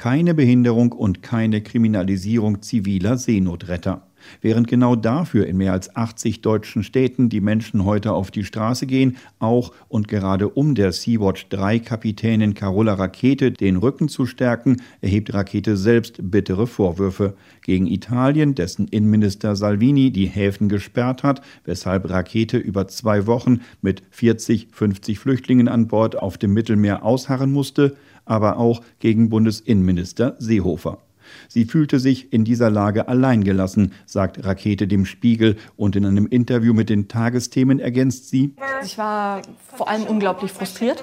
Keine Behinderung und keine Kriminalisierung ziviler Seenotretter. Während genau dafür in mehr als 80 deutschen Städten die Menschen heute auf die Straße gehen, auch und gerade um der Sea-Watch-3-Kapitänin Carola Rackete den Rücken zu stärken, erhebt Rackete selbst bittere Vorwürfe gegen Italien, dessen Innenminister Salvini die Häfen gesperrt hat, weshalb Rackete über 2 Wochen mit 40, 50 Flüchtlingen an Bord auf dem Mittelmeer ausharren musste, aber auch gegen Bundesinnenminister Seehofer. Sie fühlte sich in dieser Lage alleingelassen, sagt Rackete dem Spiegel, und in einem Interview mit den Tagesthemen ergänzt sie: Ich war vor allem unglaublich frustriert,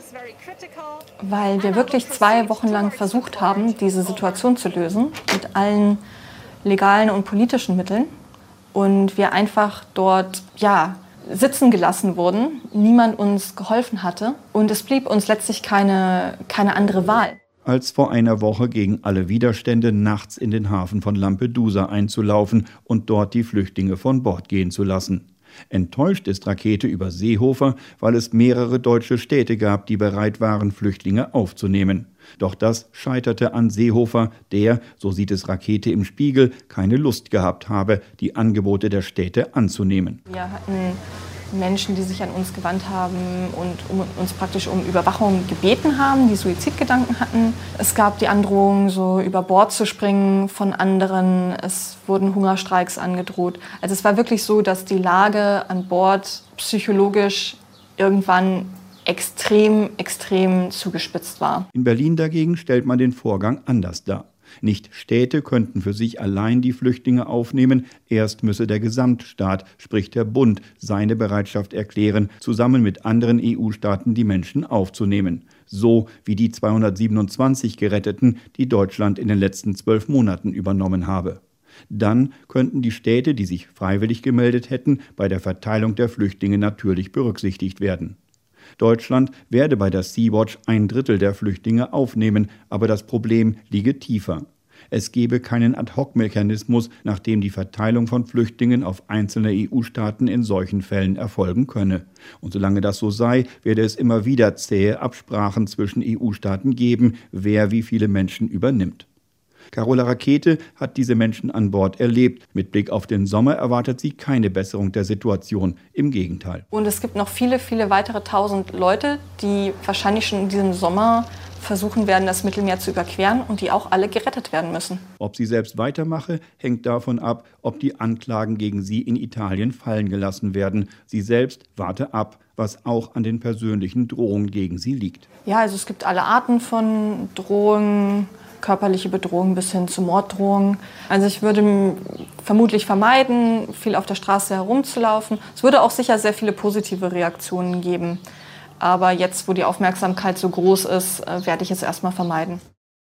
weil wir wirklich 2 Wochen lang versucht haben, diese Situation zu lösen, mit allen legalen und politischen Mitteln. Und wir einfach dort, sitzen gelassen wurden, niemand uns geholfen hatte. Und es blieb uns letztlich keine andere Wahl, als vor einer Woche gegen alle Widerstände nachts in den Hafen von Lampedusa einzulaufen und dort die Flüchtlinge von Bord gehen zu lassen. Enttäuscht ist Rackete über Seehofer, weil es mehrere deutsche Städte gab, die bereit waren, Flüchtlinge aufzunehmen. Doch das scheiterte an Seehofer, der, so sieht es Rackete im Spiegel, keine Lust gehabt habe, die Angebote der Städte anzunehmen. Wir hatten Menschen, die sich an uns gewandt haben und uns praktisch um Überwachung gebeten haben, die Suizidgedanken hatten. Es gab die Androhung, so über Bord zu springen von anderen. Es wurden Hungerstreiks angedroht. Also es war wirklich so, dass die Lage an Bord psychologisch irgendwann extrem zugespitzt war. In Berlin dagegen stellt man den Vorgang anders dar. Nicht Städte könnten für sich allein die Flüchtlinge aufnehmen, erst müsse der Gesamtstaat, sprich der Bund, seine Bereitschaft erklären, zusammen mit anderen EU-Staaten die Menschen aufzunehmen. So wie die 227 Geretteten, die Deutschland in den letzten 12 Monaten übernommen habe. Dann könnten die Städte, die sich freiwillig gemeldet hätten, bei der Verteilung der Flüchtlinge natürlich berücksichtigt werden. Deutschland werde bei der Sea-Watch 1/3 der Flüchtlinge aufnehmen, aber das Problem liege tiefer. Es gebe keinen Ad-hoc-Mechanismus, nach dem die Verteilung von Flüchtlingen auf einzelne EU-Staaten in solchen Fällen erfolgen könne. Und solange das so sei, werde es immer wieder zähe Absprachen zwischen EU-Staaten geben, wer wie viele Menschen übernimmt. Carola Rackete hat diese Menschen an Bord erlebt. Mit Blick auf den Sommer erwartet sie keine Besserung der Situation. Im Gegenteil. Und es gibt noch viele weitere 1000 Leute, die wahrscheinlich schon in diesem Sommer versuchen werden, das Mittelmeer zu überqueren und die auch alle gerettet werden müssen. Ob sie selbst weitermache, hängt davon ab, ob die Anklagen gegen sie in Italien fallen gelassen werden. Sie selbst warte ab, was auch an den persönlichen Drohungen gegen sie liegt. Ja, also es gibt alle Arten von Drohungen, körperliche Bedrohung bis hin zu Morddrohungen. Also ich würde vermutlich vermeiden, viel auf der Straße herumzulaufen. Es würde auch sicher sehr viele positive Reaktionen geben. Aber jetzt, wo die Aufmerksamkeit so groß ist, werde ich es erstmal vermeiden.